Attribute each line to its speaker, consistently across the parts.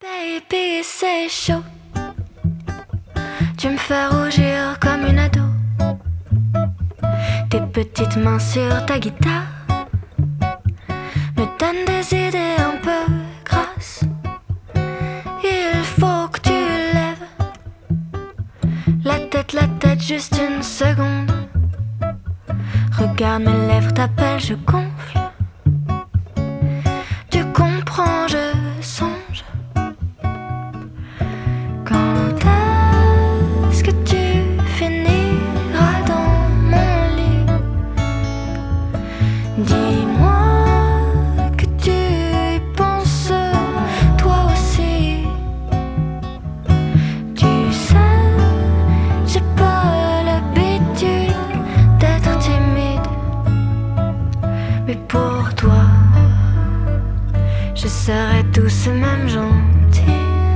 Speaker 1: Baby, c'est chaud. Tu me fais rougir comme une ado. Tes petites mains sur ta guitare me donnent des idées un peu grasses. Il faut que tu lèves la tête, juste une seconde. Regarde mes lèvres, t'appelles, je gonfle. Tu comprends, je songe. Quand est-ce que tu finiras dans mon lit? Dis-moi que tu y penses toi aussi. Tu sais, j'ai pas l'habitude d'être timide, mais pour toi, je serai douce et même gentille.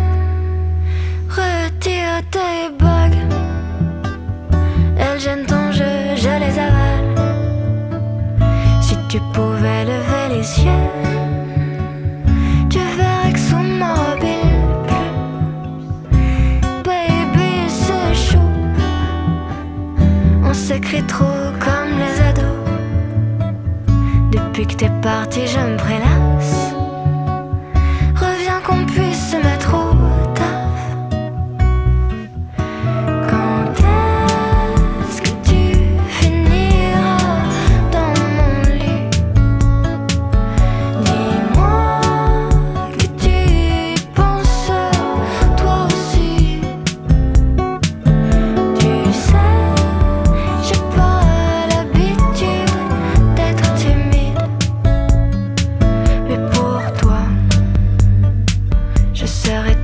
Speaker 1: Retire tes bagues, elles gênent ton jeu, je les avale. Si tu pouvais lever les yeux, tu verrais que sous ma robe il pleut. Baby, c'est chaud, on s'écrit trop comme les ados. Depuis que t'es parti, je me prélasse. Reviens qu'on puisse se mettre au taf. Quand est-ce que tu finiras dans mon lit? Dis-moi que tu y penses toi aussi. Tu sais, j'ai pas l'habitude d'être timide, mais pour toi, je serai